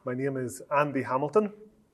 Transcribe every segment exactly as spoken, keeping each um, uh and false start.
My name is Andy Hamilton.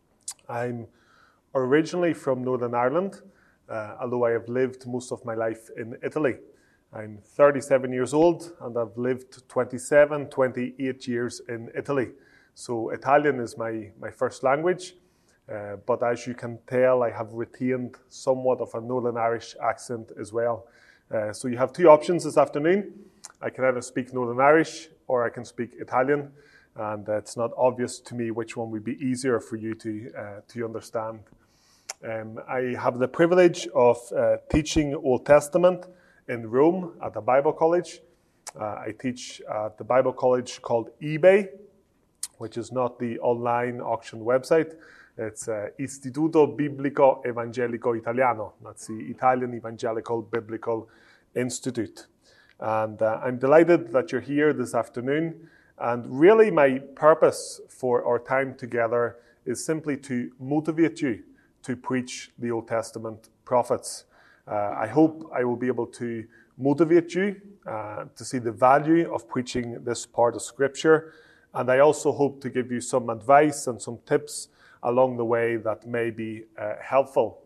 I'm originally from Northern Ireland, uh, although I have lived most of my life in Italy. I'm thirty-seven years old and I've lived twenty-seven, twenty-eight years in Italy. So Italian is my, my first language, uh, but as you can tell, I have retained somewhat of a Northern Irish accent as well. Uh, so you have two options this afternoon. I can either speak Northern Irish or I can speak Italian, and uh, it's not obvious to me which one would be easier for you to, uh, to understand. Um, I have the privilege of uh, teaching Old Testament in Rome at the Bible College. Uh, I teach at the Bible College called eBay, which is not the online auction website. It's uh, Istituto Biblico Evangelico Italiano. That's the Italian Evangelical Biblical Institute. And uh, I'm delighted that you're here this afternoon. And really my purpose for our time together is simply to motivate you to preach the Old Testament prophets. Uh, I hope I will be able to motivate you uh, to see the value of preaching this part of Scripture. And I also hope to give you some advice and some tips along the way that may be uh, helpful.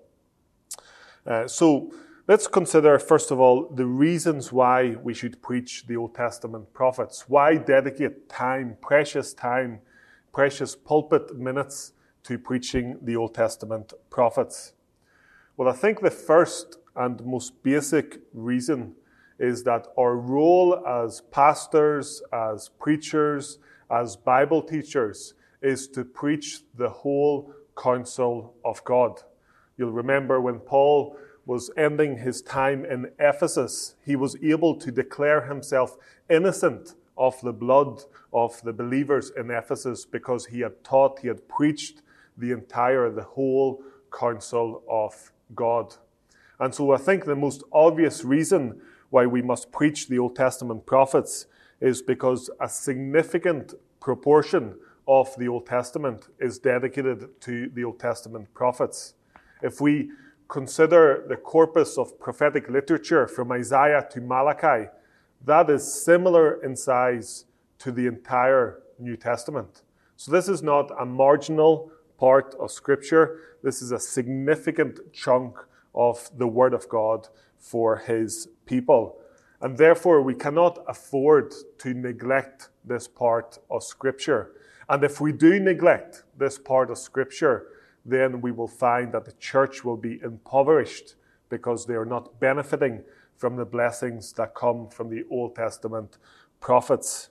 Uh, so let's consider, first of all, the reasons why we should preach the Old Testament prophets. Why dedicate time, precious time, precious pulpit minutes to preaching the Old Testament prophets? Well, I think the first and most basic reason is that our role as pastors, as preachers, as Bible teachers is to preach the whole counsel of God. You'll remember when Paul was ending his time in Ephesus, he was able to declare himself innocent of the blood of the believers in Ephesus because he had taught, he had preached the entire, the whole counsel of God. And so I think the most obvious reason why we must preach the Old Testament prophets is because a significant proportion of the Old Testament is dedicated to the Old Testament prophets. If we consider the corpus of prophetic literature from Isaiah to Malachi, that is similar in size to the entire New Testament. So this is not a marginal part of Scripture. This is a significant chunk of the Word of God for His people. And therefore, we cannot afford to neglect this part of Scripture. And if we do neglect this part of Scripture, then we will find that the church will be impoverished because they are not benefiting from the blessings that come from the Old Testament prophets.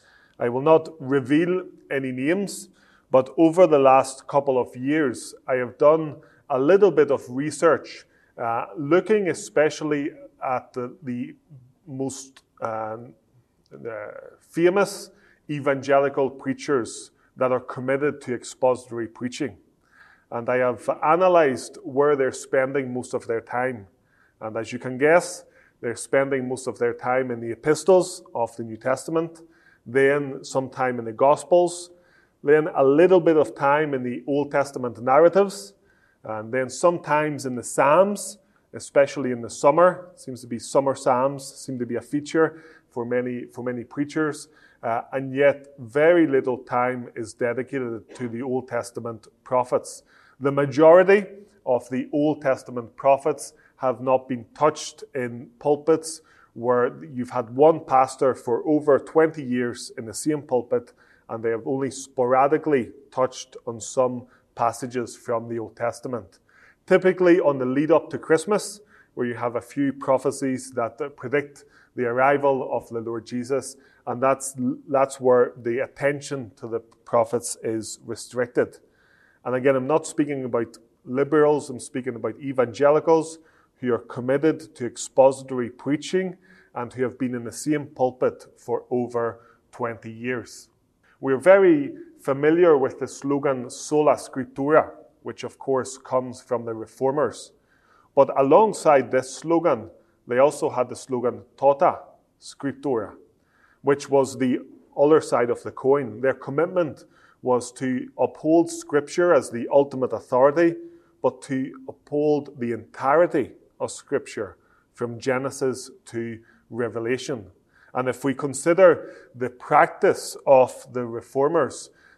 I will not reveal any names, but over the last couple of years, I have done a little bit of research, uh, looking especially at the, the most um, the famous evangelical preachers that are committed to expository preaching. And I have analyzed where they're spending most of their time. And as you can guess, they're spending most of their time in the epistles of the New Testament, then some time in the Gospels, then a little bit of time in the Old Testament narratives, and then sometimes in the Psalms, especially in the summer. It seems to be summer Psalms, seem to be a feature for many, for many preachers. Uh, and yet very little time is dedicated to the Old Testament prophets. The majority of the Old Testament prophets have not been touched in pulpits where you've had one pastor for over twenty years in the same pulpit, and they have only sporadically touched on some passages from the Old Testament. Typically on the lead up to Christmas, where you have a few prophecies that predict the arrival of the Lord Jesus, and that's that's where the attention to the prophets is restricted. And again, I'm not speaking about liberals, I'm speaking about evangelicals who are committed to expository preaching and who have been in the same pulpit for over twenty years. We're very familiar with the slogan Sola Scriptura, which of course comes from the Reformers. But alongside this slogan, they also had the slogan Tota Scriptura, which was the other side of the coin. Their commitment was to uphold Scripture as the ultimate authority, but to uphold the entirety of Scripture from Genesis to Revelation. And if we consider the practice of the Reformers,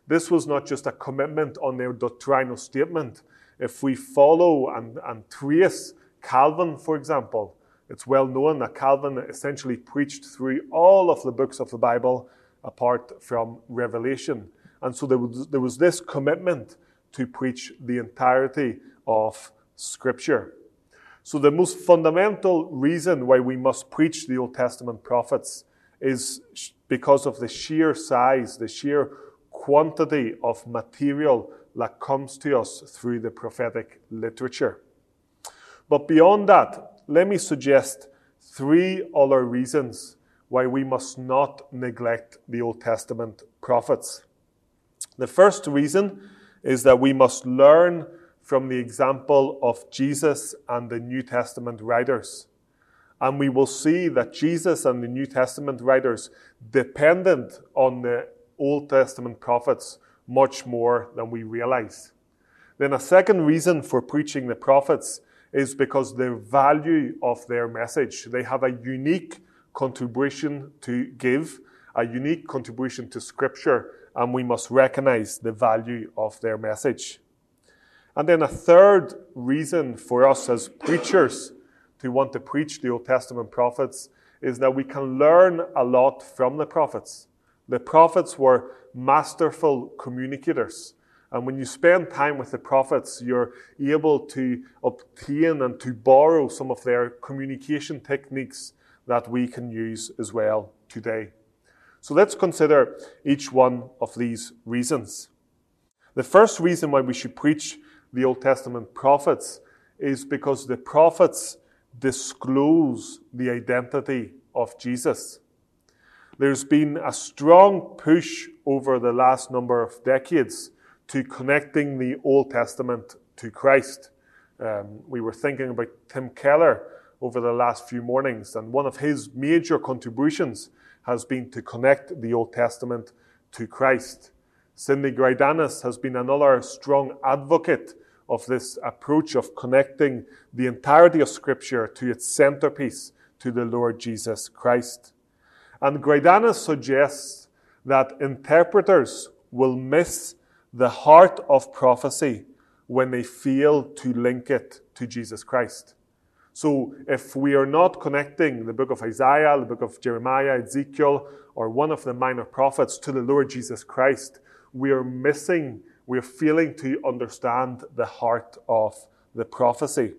This was not just a commitment on their doctrinal statement. If we follow and, and trace Calvin, for example, it's well known that Calvin essentially preached through all of the books of the Bible apart from Revelation. And so there was, there was this commitment to preach the entirety of Scripture. So the most fundamental reason why we must preach the Old Testament prophets is because of the sheer size, the sheer quantity of material that comes to us through the prophetic literature. But beyond that, let me suggest three other reasons why we must not neglect the Old Testament prophets. The first reason is that we must learn from the example of Jesus and the New Testament writers. And we will see that Jesus and the New Testament writers depended on the Old Testament prophets much more than we realize. Then a second reason for preaching the prophets is because the value of their message. They have a unique contribution to give, a unique contribution to Scripture, and we must recognize the value of their message. And then a third reason for us as preachers to want to preach the Old Testament prophets is that we can learn a lot from the prophets. The prophets were masterful communicators. And when you spend time with the prophets, you're able to obtain and to borrow some of their communication techniques that we can use as well today. So let's consider each one of these reasons. The first reason why we should preach the Old Testament prophets is because the prophets disclose the identity of Jesus. There's been a strong push over the last number of decades to connecting the Old Testament to Christ. Um, we were thinking about Tim Keller over the last few mornings, and one of his major contributions has been to connect the Old Testament to Christ. Cindy Greidanis has been another strong advocate of this approach of connecting the entirety of Scripture to its centerpiece, to the Lord Jesus Christ. And Greidanis suggests that interpreters will miss the heart of prophecy when they fail to link it to Jesus Christ. So if we are not connecting the book of Isaiah, the book of Jeremiah, Ezekiel, or one of the minor prophets to the Lord Jesus Christ, we are missing, we are failing to understand the heart of the prophecy.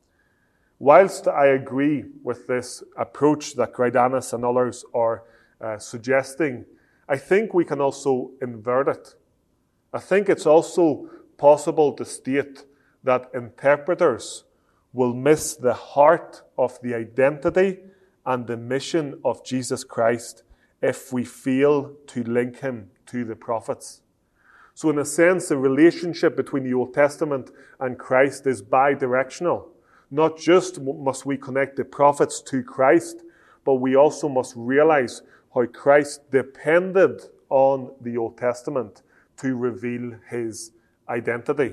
Whilst I agree with this approach that Greidanis and others are uh, suggesting, I think we can also invert it. I think it's also possible to state that interpreters will miss the heart of the identity and the mission of Jesus Christ if we fail to link him to the prophets. So in a sense, the relationship between the Old Testament and Christ is bi-directional. Not just must we connect the prophets to Christ, but we also must realize how Christ depended on the Old Testament to reveal his identity.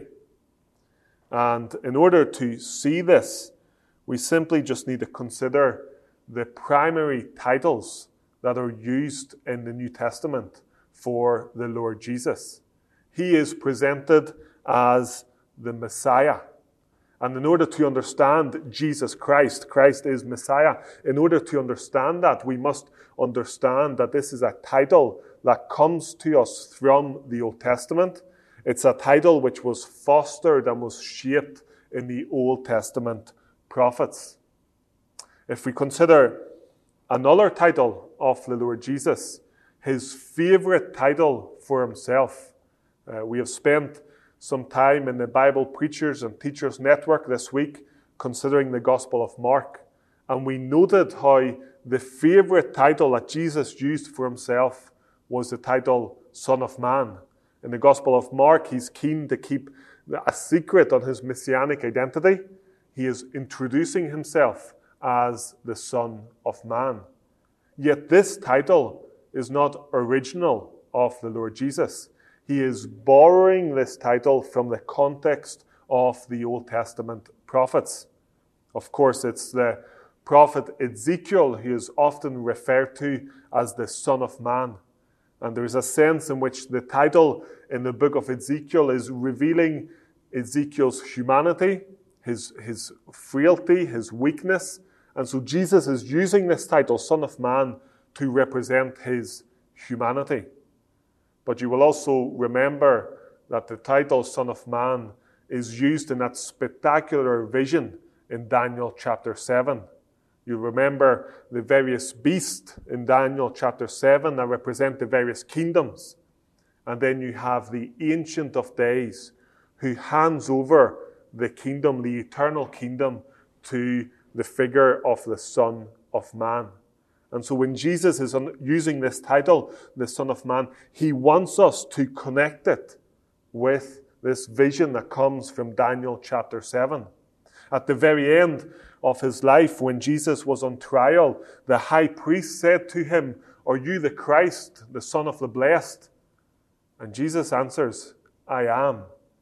And in order to see this, we simply just need to consider the primary titles that are used in the New Testament for the Lord Jesus. He is presented as the Messiah. And in order to understand Jesus Christ, Christ is Messiah, in order to understand that, we must understand that this is a title that comes to us from the Old Testament. It's a title which was fostered and was shaped in the Old Testament prophets. If we consider another title of the Lord Jesus, his favorite title for himself, uh, we have spent some time in the Bible Preachers and Teachers Network this week considering the Gospel of Mark, and we noted how the favorite title that Jesus used for himself was the title Son of Man. In the Gospel of Mark, he's keen to keep a secret on his messianic identity. He is introducing himself as the Son of Man. Yet this title is not original of the Lord Jesus. He is borrowing this title from the context of the Old Testament prophets. Of course, it's the prophet Ezekiel who is often referred to as the Son of Man. And there is a sense in which the title in the book of Ezekiel is revealing Ezekiel's humanity, his, his frailty, his weakness. And so Jesus is using this title, Son of Man, to represent his humanity. But you will also remember that the title Son of Man is used in that spectacular vision in Daniel chapter seven. You remember the various beasts in Daniel chapter seven that represent the various kingdoms. And then you have the Ancient of Days who hands over the kingdom, the eternal kingdom, to the figure of the Son of Man. And so when Jesus is using this title, the Son of Man, he wants us to connect it with this vision that comes from Daniel chapter seven. At the very end of his life, when Jesus was on trial, the high priest said to him, "Are you the Christ, the Son of the Blessed?" And Jesus answers, "I am.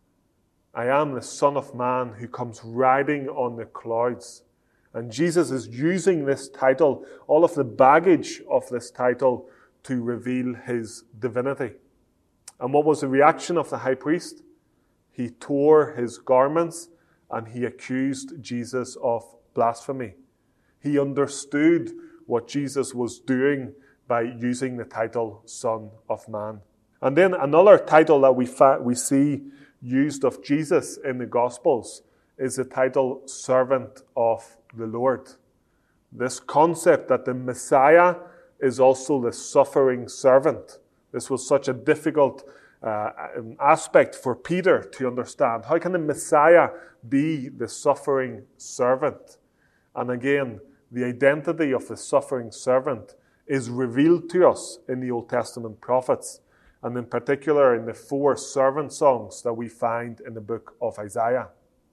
I am the Son of Man who comes riding on the clouds." And Jesus is using this title, all of the baggage of this title, to reveal his divinity. And what was the reaction of the high priest? He tore his garments and he accused Jesus of blasphemy. He understood what Jesus was doing by using the title Son of Man. And then another title that we, fa- we see used of Jesus in the Gospels is the title Servant of the Lord. This concept that the Messiah is also the suffering servant. This was such a difficult uh, aspect for Peter to understand. How can the Messiah be the suffering servant? And again, the identity of the suffering servant is revealed to us in the Old Testament prophets, and in particular in the four servant songs that we find in the book of Isaiah.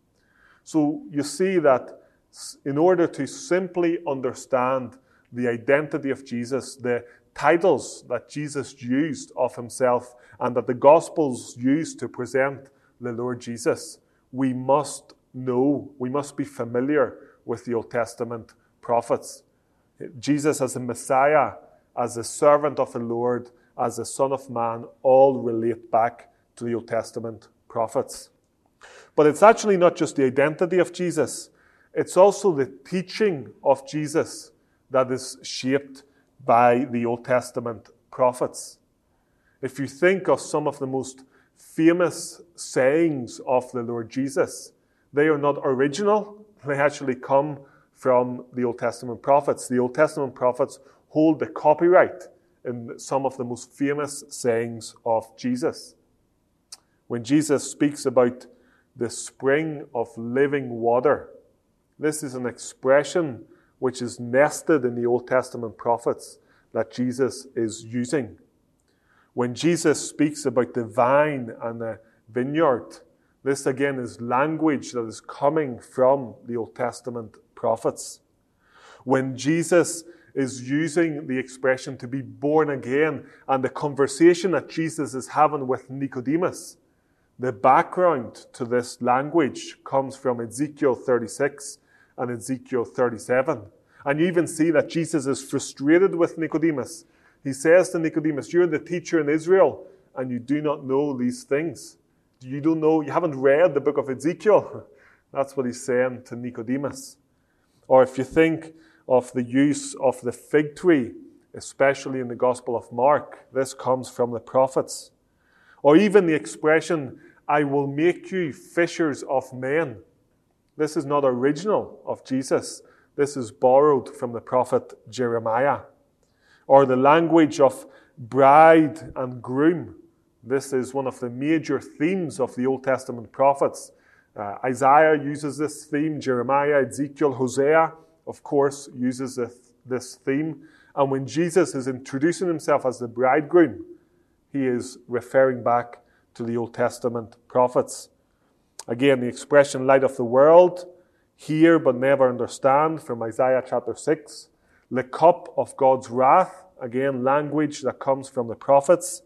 So you see that in order to simply understand the identity of Jesus, the titles that Jesus used of himself and that the Gospels used to present the Lord Jesus, we must know, we must be familiar with the Old Testament prophets. Jesus as the Messiah, as the servant of the Lord, as the Son of Man, all relate back to the Old Testament prophets. But it's actually not just the identity of Jesus, it's also the teaching of Jesus that is shaped by the Old Testament prophets. If you think of some of the most famous sayings of the Lord Jesus, they are not original, they actually come from the Old Testament prophets. The Old Testament prophets hold the copyright in some of the most famous sayings of Jesus. When Jesus speaks about the spring of living water, this is an expression which is nested in the Old Testament prophets that Jesus is using. When Jesus speaks about the vine and the vineyard, this again is language that is coming from the Old Testament prophets. When Jesus is using the expression to be born again and the conversation that Jesus is having with Nicodemus, the background to this language comes from Ezekiel thirty-six and Ezekiel thirty-seven. And you even see that Jesus is frustrated with Nicodemus. He says to Nicodemus, "You're the teacher in Israel and you do not know these things. You don't know, you haven't read the book of Ezekiel." That's what he's saying to Nicodemus. Or if you think of the use of the fig tree, especially in the Gospel of Mark, this comes from the prophets. Or even the expression, "I will make you fishers of men." This is not original of Jesus. This is borrowed from the prophet Jeremiah. Or the language of bride and groom. This is one of the major themes of the Old Testament prophets. Uh, Isaiah uses this theme. Jeremiah, Ezekiel, Hosea, of course, uses this, this theme. And when Jesus is introducing himself as the bridegroom, he is referring back to the Old Testament prophets. Again, the expression light of the world, hear but never understand, from Isaiah chapter six. The cup of God's wrath, again, language that comes from the prophets.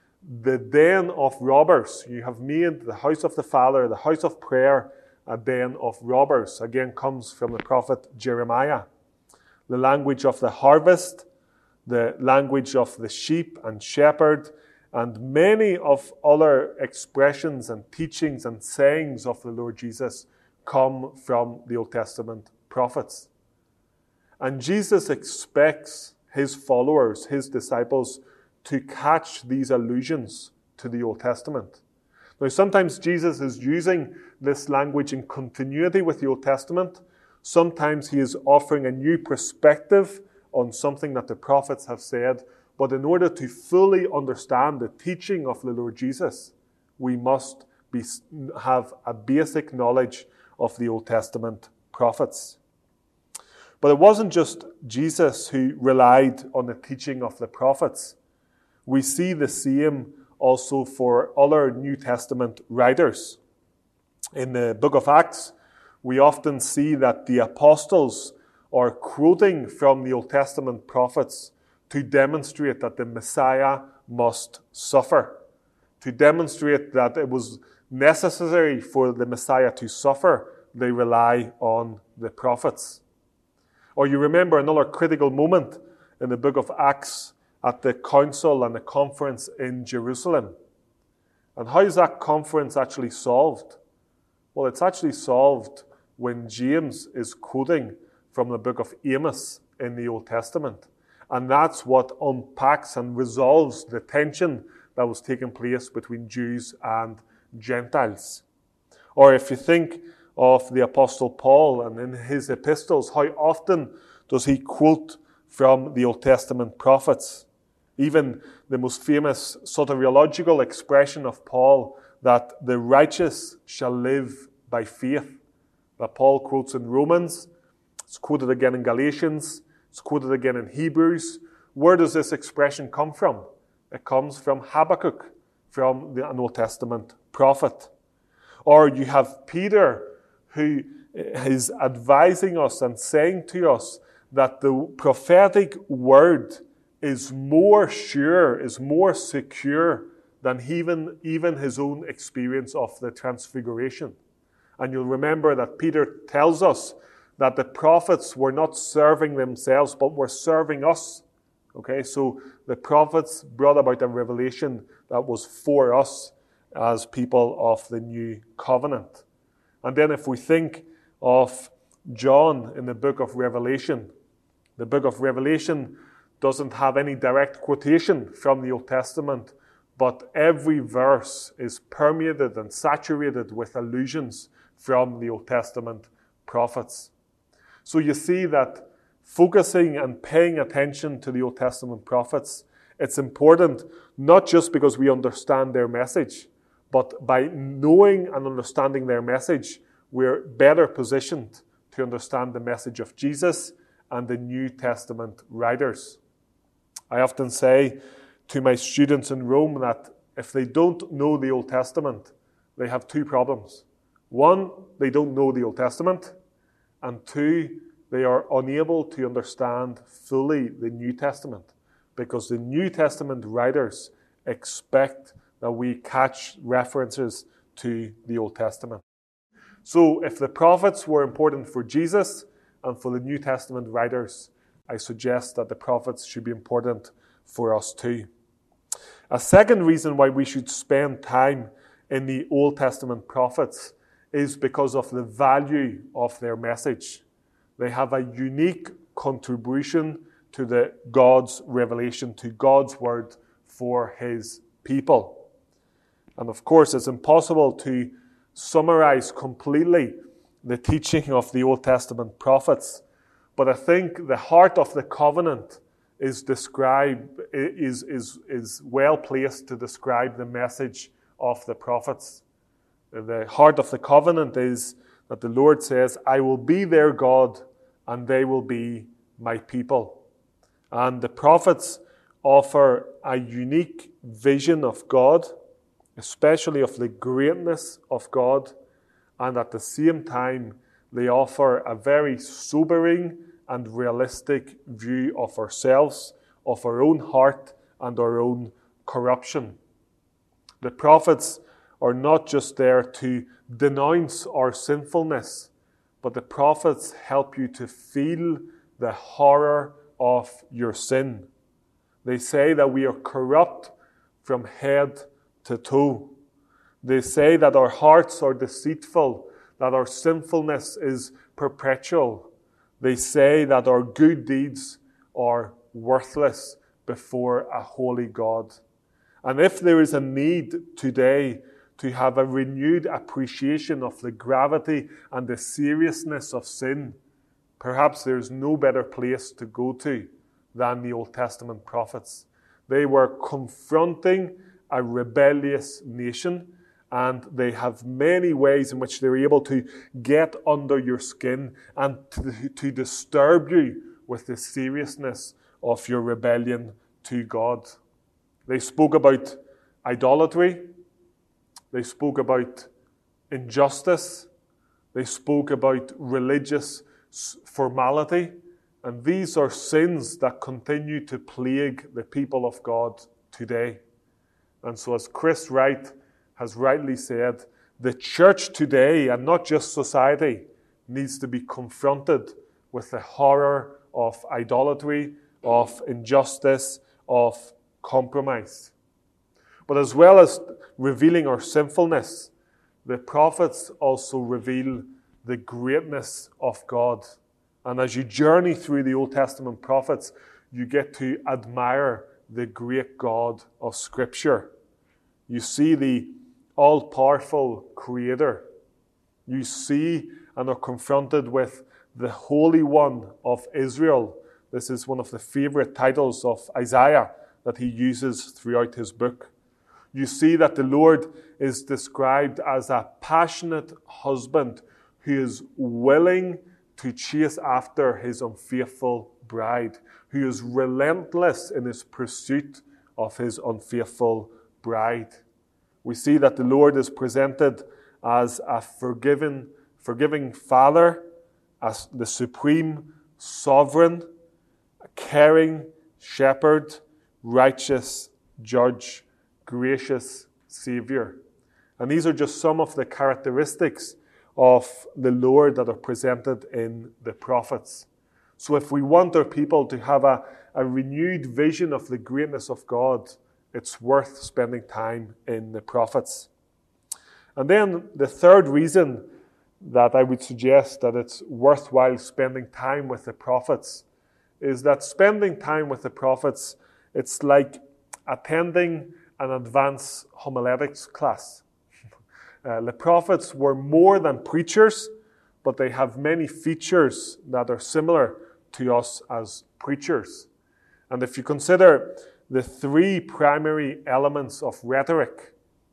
The den of robbers, you have made the house of the Father, the house of prayer, a den of robbers, again comes from the prophet Jeremiah. The language of the harvest, the language of the sheep and shepherd, and many of other expressions and teachings and sayings of the Lord Jesus come from the Old Testament prophets. And Jesus expects his followers, his disciples, to catch these allusions to the Old Testament. Now, sometimes Jesus is using this language in continuity with the Old Testament. Sometimes he is offering a new perspective on something that the prophets have said. But in order to fully understand the teaching of the Lord Jesus, we must be, have a basic knowledge of the Old Testament prophets. But it wasn't just Jesus who relied on the teaching of the prophets. We see the same also for other New Testament writers. In the book of Acts, we often see that the apostles are quoting from the Old Testament prophets to demonstrate that the Messiah must suffer, to demonstrate that it was necessary for the Messiah to suffer. They rely on the prophets. Or you remember another critical moment in the book of Acts at the council and the conference in Jerusalem. And how is that conference actually solved? Well, it's actually solved when James is quoting from the book of Amos in the Old Testament. And that's what unpacks and resolves the tension that was taking place between Jews and Gentiles. Or if you think of the Apostle Paul and in his epistles, how often does he quote from the Old Testament prophets? Even the most famous soteriological expression of Paul, that the righteous shall live by faith, that Paul quotes in Romans. It's quoted again in Galatians. It's quoted again in Hebrews. Where does this expression come from? It comes from Habakkuk, from the, an Old Testament prophet. Or you have Peter, who is advising us and saying to us that the prophetic word is more sure, is more secure than even, even his own experience of the Transfiguration. And you'll remember that Peter tells us that the prophets were not serving themselves, but were serving us. Okay, so the prophets brought about a revelation that was for us as people of the new covenant. And then if we think of John in the book of Revelation, the book of Revelation doesn't have any direct quotation from the Old Testament, but every verse is permeated and saturated with allusions from the Old Testament prophets. So you see that focusing and paying attention to the Old Testament prophets, it's important not just because we understand their message, but by knowing and understanding their message, we're better positioned to understand the message of Jesus and the New Testament writers. I often say to my students in Rome that if they don't know the Old Testament, they have two problems. One, they don't know the Old Testament, and two, they are unable to understand fully the New Testament, because the New Testament writers expect that we catch references to the Old Testament. So if the prophets were important for Jesus and for the New Testament writers, I suggest that the prophets should be important for us too. A second reason why we should spend time in the Old Testament prophets is because of the value of their message. They have a unique contribution to the God's revelation, to God's word for his people. And of course, it's impossible to summarize completely the teaching of the Old Testament prophets. But I think the heart of the covenant is described is, is, is well placed to describe the message of the prophets. The heart of the covenant is that the Lord says, I will be their God and they will be my people. And the prophets offer a unique vision of God, especially of the greatness of God, and at the same time they offer a very sobering and realistic view of ourselves, of our own heart and our own corruption. The prophets are not just there to denounce our sinfulness, but the prophets help you to feel the horror of your sin. They say that we are corrupt from head to toe. They say that our hearts are deceitful, that our sinfulness is perpetual. They say that our good deeds are worthless before a holy God. And if there is a need today to have a renewed appreciation of the gravity and the seriousness of sin, perhaps there is no better place to go to than the Old Testament prophets. They were confronting a rebellious nation, and they have many ways in which they're able to get under your skin and to, to disturb you with the seriousness of your rebellion to God. They spoke about idolatry. They spoke about injustice. They spoke about religious formality. And these are sins that continue to plague the people of God today. And so, as Chris Wright has rightly said, the church today, and not just society, needs to be confronted with the horror of idolatry, of injustice, of compromise. But as well as revealing our sinfulness, the prophets also reveal the greatness of God. And as you journey through the Old Testament prophets, you get to admire the great God of Scripture. You see the all-powerful Creator. You see and are confronted with the Holy One of Israel. This is one of the favorite titles of Isaiah that he uses throughout his book. You see that the Lord is described as a passionate husband who is willing to chase after his unfaithful bride, who is relentless in his pursuit of his unfaithful bride. We see that the Lord is presented as a forgiving, forgiving Father, as the supreme sovereign, a caring shepherd, righteous judge, gracious Savior. And these are just some of the characteristics of the Lord that are presented in the prophets. So if we want our people to have a, a renewed vision of the greatness of God, it's worth spending time in the prophets. And then the third reason that I would suggest that it's worthwhile spending time with the prophets is that spending time with the prophets, it's like attending an advanced homiletics class. Uh, the prophets were more than preachers, but they have many features that are similar to us as preachers. And if you consider the three primary elements of rhetoric,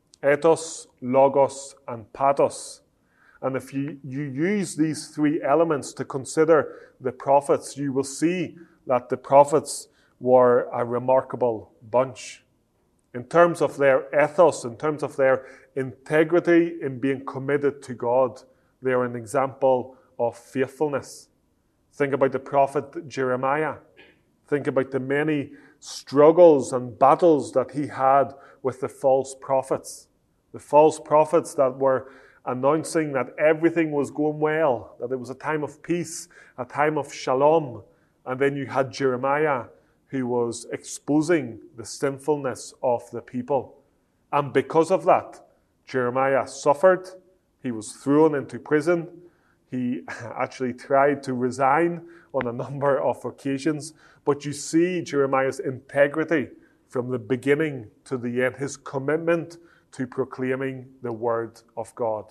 ethos, logos, and pathos, and if you, you use these three elements to consider the prophets, you will see that the prophets were a remarkable bunch. In terms of their ethos, in terms of their integrity in being committed to God, they are an example of faithfulness. Think about the prophet Jeremiah. Think about the many struggles and battles that he had with the false prophets. The false prophets that were announcing that everything was going well, that it was a time of peace, a time of shalom. And then you had Jeremiah, who was exposing the sinfulness of the people. And because of that, Jeremiah suffered. He was thrown into prison. He actually tried to resign on a number of occasions. But you see Jeremiah's integrity from the beginning to the end, his commitment to proclaiming the word of God.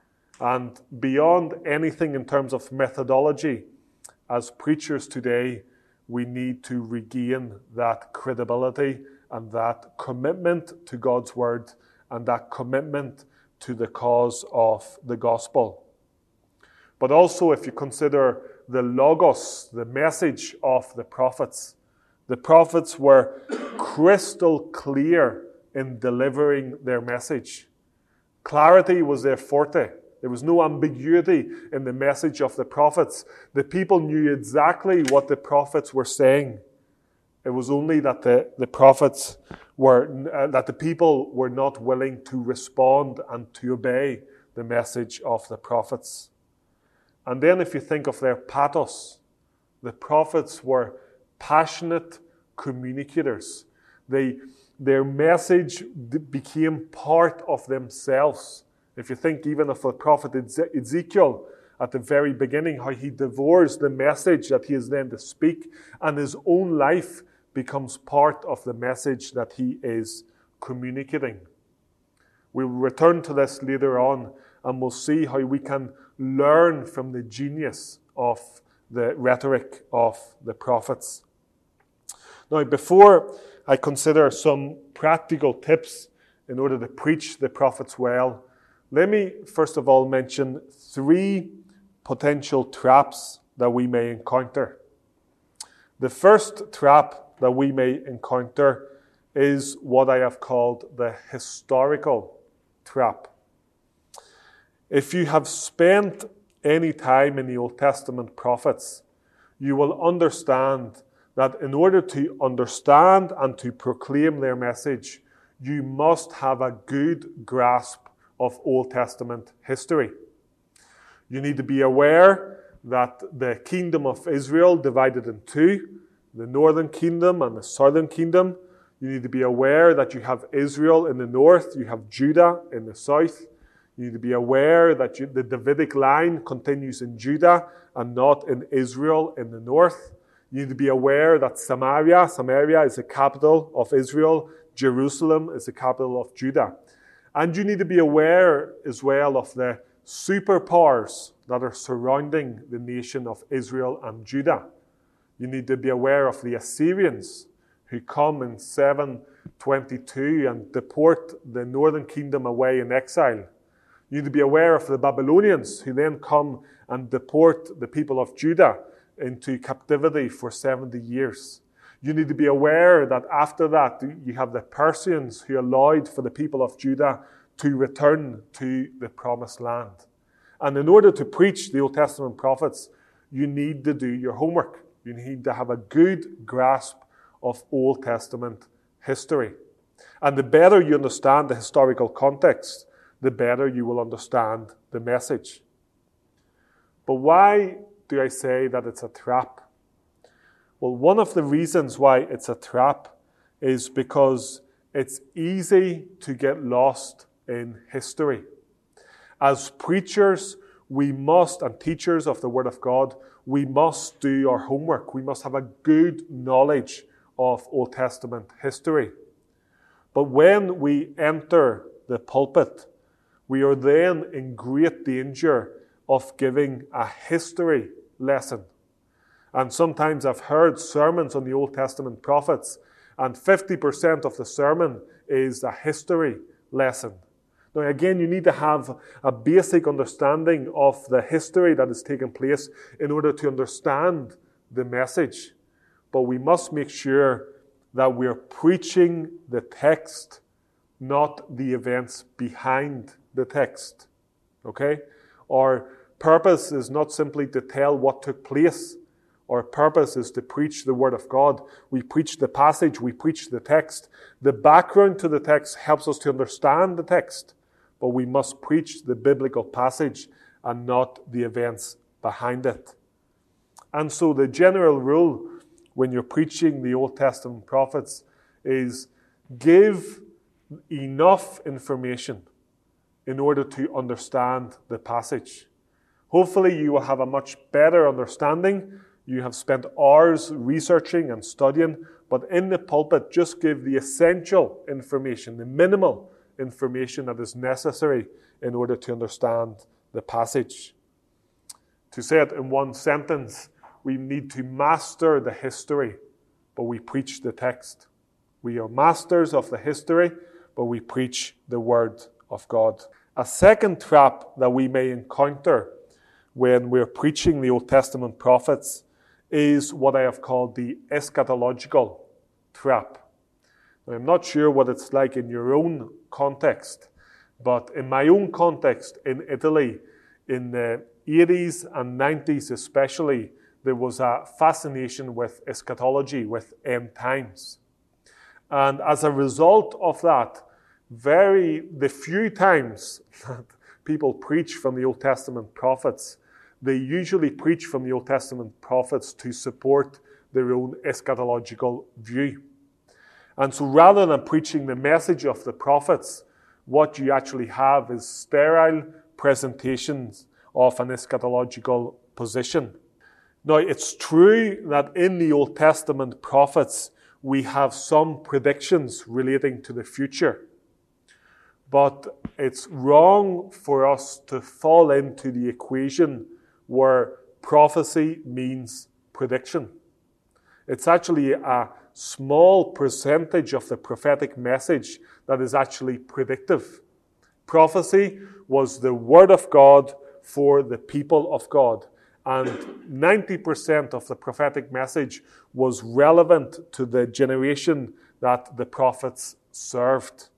And beyond anything in terms of methodology, as preachers today, we need to regain that credibility and that commitment to God's word and that commitment to the cause of the gospel. But also, if you consider the logos, the message of the prophets, the prophets were crystal clear in delivering their message. Clarity was their forte. There was no ambiguity in the message of the prophets. The people knew exactly what the prophets were saying. It was only that the, the prophets were, uh, that the people were not willing to respond and to obey the message of the prophets. And then if you think of their pathos, the prophets were passionate, communicators. They, their message became part of themselves. If you think even of the prophet Ezekiel at the very beginning, how he devours the message that he is then to speak, and his own life becomes part of the message that he is communicating. We'll return to this later on, and we'll see how we can learn from the genius of the rhetoric of the prophets. Now, before I consider some practical tips in order to preach the prophets well, let me first of all mention three potential traps that we may encounter. The first trap that we may encounter is what I have called the historical trap. If you have spent any time in the Old Testament prophets, you will understand that in order to understand and to proclaim their message, you must have a good grasp of Old Testament history. You need to be aware that the kingdom of Israel divided in two, the northern kingdom and the southern kingdom. You need to be aware that you have Israel in the north, you have Judah in the south. You need to be aware that you, the Davidic line continues in Judah and not in Israel in the north. You need to be aware that Samaria, Samaria is the capital of Israel. Jerusalem is the capital of Judah. And you need to be aware as well of the superpowers that are surrounding the nation of Israel and Judah. You need to be aware of the Assyrians who come in seven twenty-two and deport the northern kingdom away in exile. You need to be aware of the Babylonians who then come and deport the people of Judah into captivity for seventy years. You need to be aware that after that you have the Persians who allowed for the people of Judah to return to the promised land. And in order to preach the Old Testament prophets, you need to do your homework. You need to have a good grasp of Old Testament history. And the better you understand the historical context, the better you will understand the message. But why do I say that it's a trap? Well, one of the reasons why it's a trap is because it's easy to get lost in history. As preachers, we must, and teachers of the Word of God, we must do our homework. We must have a good knowledge of Old Testament history. But when we enter the pulpit, we are then in great danger of giving a history lesson. And sometimes I've heard sermons on the Old Testament prophets, and fifty percent of the sermon is a history lesson. Now, again, you need to have a basic understanding of the history that has taken place in order to understand the message. But we must make sure that we are preaching the text, not the events behind the text. Okay? Our purpose is not simply to tell what took place. Our purpose is to preach the Word of God. We preach the passage, we preach the text. The background to the text helps us to understand the text, but we must preach the biblical passage and not the events behind it. And so the general rule when you're preaching the Old Testament prophets is give enough information in order to understand the passage. Hopefully you will have a much better understanding. You have spent hours researching and studying, but in the pulpit, just give the essential information, the minimal information that is necessary in order to understand the passage. To say it in one sentence, we need to master the history, but we preach the text. We are masters of the history, but we preach the Word of God. A second trap that we may encounter when we're preaching the Old Testament prophets is what I have called the eschatological trap. Now, I'm not sure what it's like in your own context, but in my own context in Italy, in the eighties and nineties especially, there was a fascination with eschatology, with end times. And as a result of that, very the few times that people preach from the Old Testament prophets, they usually preach from the Old Testament prophets to support their own eschatological view. And so rather than preaching the message of the prophets, what you actually have is sterile presentations of an eschatological position. Now, it's true that in the Old Testament prophets, we have some predictions relating to the future. But it's wrong for us to fall into the equation where prophecy means prediction. It's actually a small percentage of the prophetic message that is actually predictive. Prophecy was the word of God for the people of God, and ninety percent of the prophetic message was relevant to the generation that the prophets served.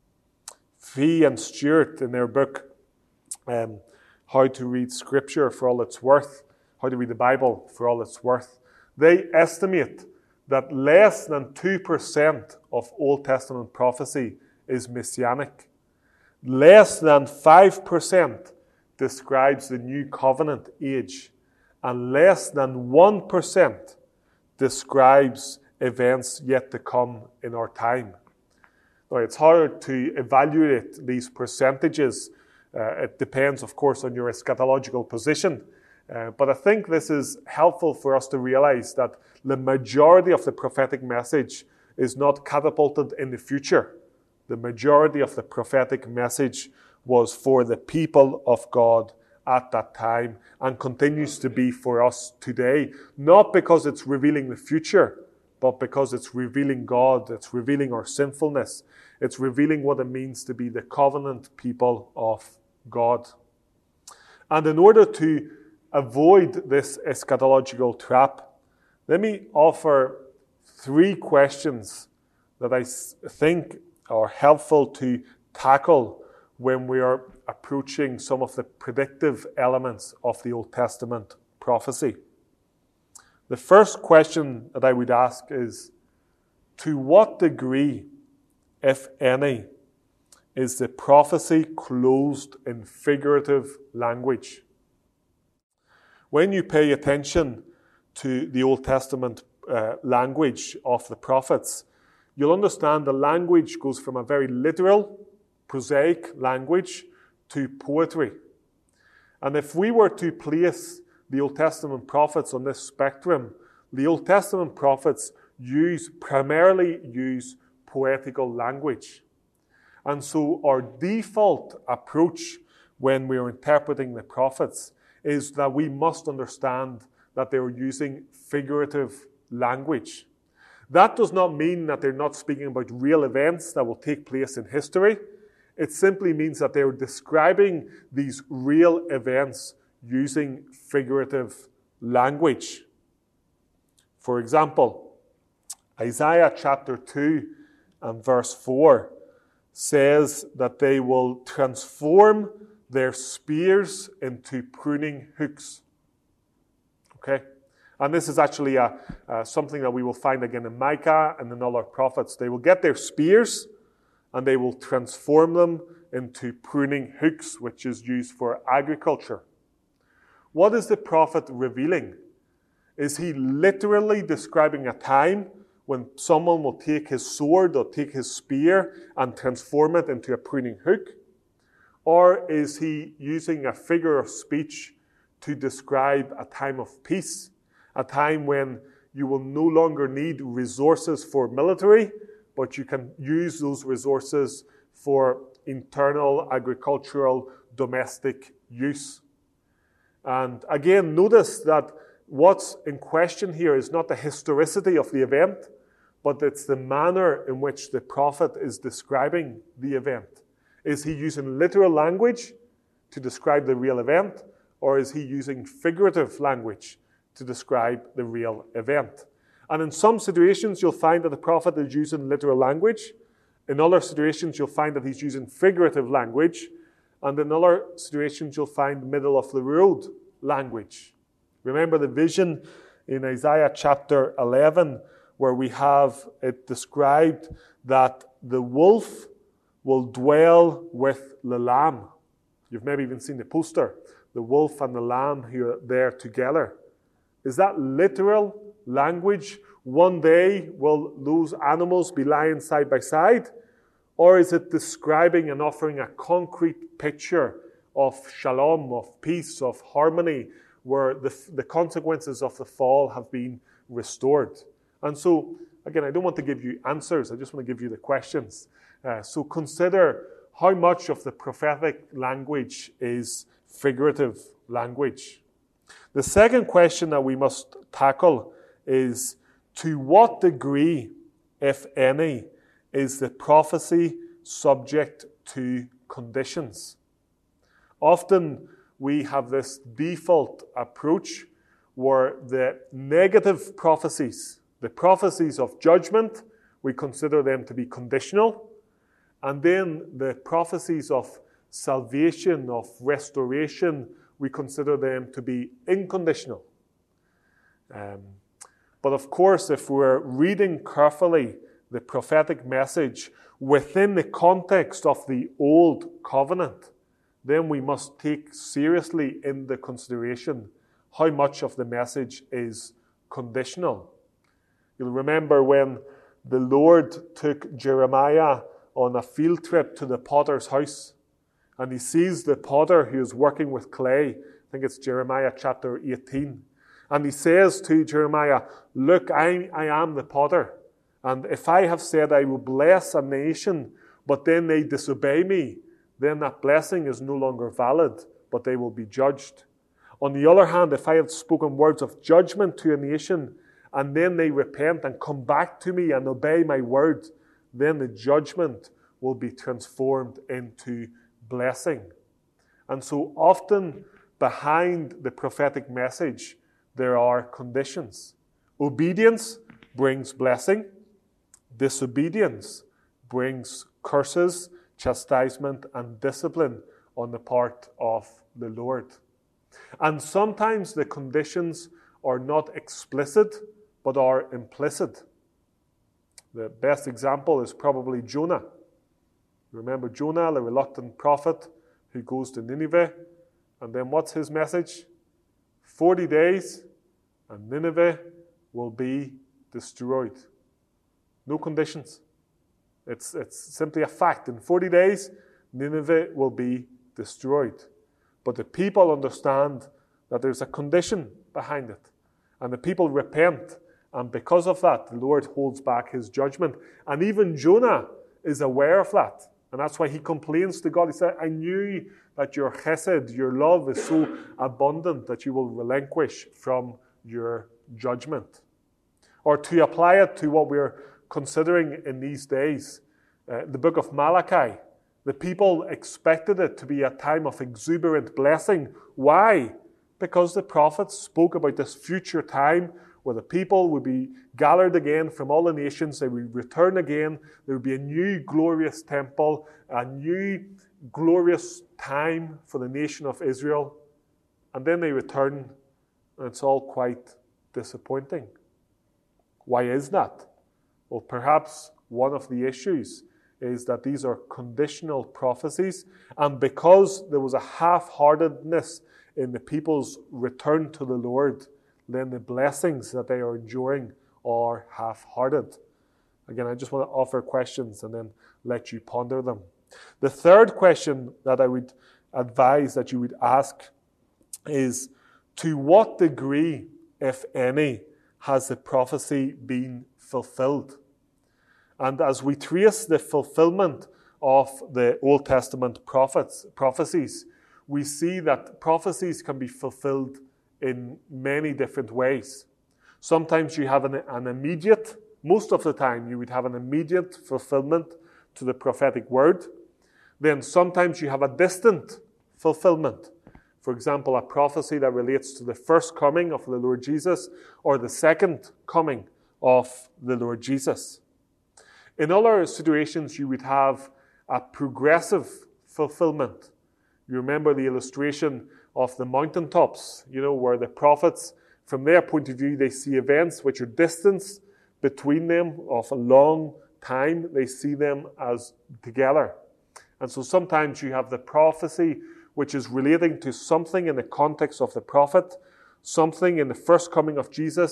Fee and Stewart, in their book, um, How to Read Scripture for All It's Worth, How to Read the Bible for All It's Worth, they estimate that less than two percent of Old Testament prophecy is messianic. Less than five percent describes the New Covenant age, and less than one percent describes events yet to come in our time. Now, it's hard to evaluate these percentages. Uh, it depends, of course, on your eschatological position. Uh, but I think this is helpful for us to realize that the majority of the prophetic message is not catapulted in the future. The majority of the prophetic message was for the people of God at that time and continues to be for us today. Not because it's revealing the future, but because it's revealing God, it's revealing our sinfulness, it's revealing what it means to be the covenant people of God. And in order to avoid this eschatological trap, let me offer three questions that I think are helpful to tackle when we are approaching some of the predictive elements of the Old Testament prophecy. The first question that I would ask is, to what degree, if any, is the prophecy closed in figurative language? When you pay attention to the Old Testament uh, language of the prophets, you'll understand the language goes from a very literal, prosaic language to poetry. And if we were to place the Old Testament prophets on this spectrum, the Old Testament prophets use primarily use poetical language. And so our default approach when we are interpreting the prophets is that we must understand that they are using figurative language. That does not mean that they're not speaking about real events that will take place in history. It simply means that they're describing these real events using figurative language. For example, Isaiah chapter two and verse four says that they will transform their spears into pruning hooks. Okay? And this is actually a, uh, something that we will find again in Micah and in other prophets. They will get their spears and they will transform them into pruning hooks, which is used for agriculture. What is the prophet revealing? Is he literally describing a time when someone will take his sword or take his spear and transform it into a pruning hook? Or is he using a figure of speech to describe a time of peace, a time when you will no longer need resources for military, but you can use those resources for internal agricultural domestic use? And again, notice that what's in question here is not the historicity of the event, but it's the manner in which the prophet is describing the event. Is he using literal language to describe the real event, or is he using figurative language to describe the real event? And in some situations, you'll find that the prophet is using literal language. In other situations, you'll find that he's using figurative language. And in other situations, you'll find middle-of-the-road language. Remember the vision in Isaiah chapter eleven, where we have it described that the wolf will dwell with the lamb. You've maybe even seen the poster, the wolf and the lamb here there together. Is that literal language? One day will those animals be lying side by side? Or is it describing and offering a concrete picture of shalom, of peace, of harmony, where the, the consequences of the fall have been restored? And so, again, I don't want to give you answers. I just want to give you the questions. Uh, so consider how much of the prophetic language is figurative language. The second question that we must tackle is, to what degree, if any, is the prophecy subject to conditions? Often we have this default approach where the negative prophecies, the prophecies of judgment, we consider them to be conditional. And then the prophecies of salvation, of restoration, we consider them to be unconditional. Um, but of course, if we're reading carefully the prophetic message within the context of the Old Covenant, then we must take seriously into consideration how much of the message is conditional. You'll remember when the Lord took Jeremiah on a field trip to the potter's house, and he sees the potter who is working with clay. I think it's Jeremiah chapter eighteen. And he says to Jeremiah, "Look, I, I am the potter. And if I have said I will bless a nation, but then they disobey me, then that blessing is no longer valid, but they will be judged. On the other hand, if I have spoken words of judgment to a nation, and then they repent and come back to me and obey my word, then the judgment will be transformed into blessing." And so often behind the prophetic message, there are conditions. Obedience brings blessing. Disobedience brings curses, chastisement, and discipline on the part of the Lord. And sometimes the conditions are not explicit, but are implicit. The best example is probably Jonah. Remember Jonah, the reluctant prophet who goes to Nineveh, and then what's his message? forty days, and Nineveh will be destroyed. No conditions. It's, it's simply a fact. In forty days, Nineveh will be destroyed. But the people understand that there's a condition behind it. And the people repent. And because of that, the Lord holds back his judgment. And even Jonah is aware of that. And that's why he complains to God. He said, "I knew that your chesed, your love, is so abundant that you will relinquish from your judgment." Or to apply it to what we're considering in these days, uh, the book of Malachi, the people expected it to be a time of exuberant blessing. Why? Because the prophets spoke about this future time where the people would be gathered again from all the nations. They would return again. There would be a new glorious temple, a new glorious time for the nation of Israel. And then they return, and it's all quite disappointing. Why is that? Well, perhaps one of the issues is that these are conditional prophecies, and because there was a half-heartedness in the people's return to the Lord, then the blessings that they are enjoying are half-hearted. Again, I just want to offer questions and then let you ponder them. The third question that I would advise that you would ask is, to what degree, if any, has the prophecy been fulfilled? And as we trace the fulfillment of the Old Testament prophets, prophecies, we see that prophecies can be fulfilled in many different ways. Sometimes you have an, an immediate, most of the time you would have an immediate fulfillment to the prophetic word. Then sometimes you have a distant fulfillment. For example, a prophecy that relates to the first coming of the Lord Jesus or the second coming of the Lord Jesus. In other situations, you would have a progressive fulfillment. You remember the illustration of the mountaintops, you know, where the prophets, from their point of view, they see events which are distance between them of a long time. They see them as together. And so sometimes you have the prophecy which is relating to something in the context of the prophet, something in the first coming of Jesus,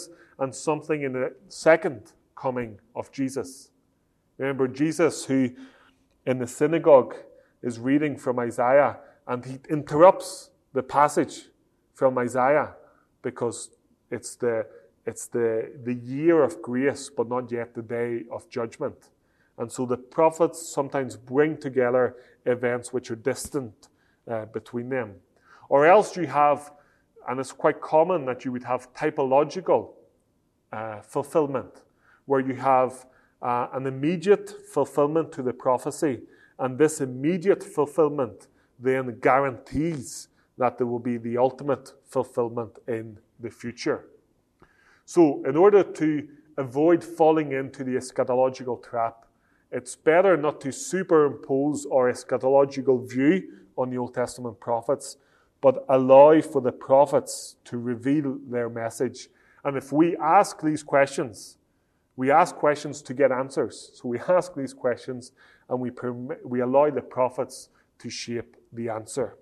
and something in the second coming of Jesus. Remember Jesus, who in the synagogue is reading from Isaiah, and he interrupts the passage from Isaiah because it's the it's the, the year of grace, but not yet the day of judgment. And so the prophets sometimes bring together events which are distant uh, between them. Or else you have, and it's quite common that you would have typological uh, fulfillment, where you have uh, an immediate fulfillment to the prophecy, and this immediate fulfillment then guarantees that there will be the ultimate fulfillment in the future. So in order to avoid falling into the eschatological trap, it's better not to superimpose our eschatological view on the Old Testament prophets, but allow for the prophets to reveal their message. And if we ask these questions, we ask questions to get answers. So we ask these questions and we, permit, we allow the prophets to shape the answer.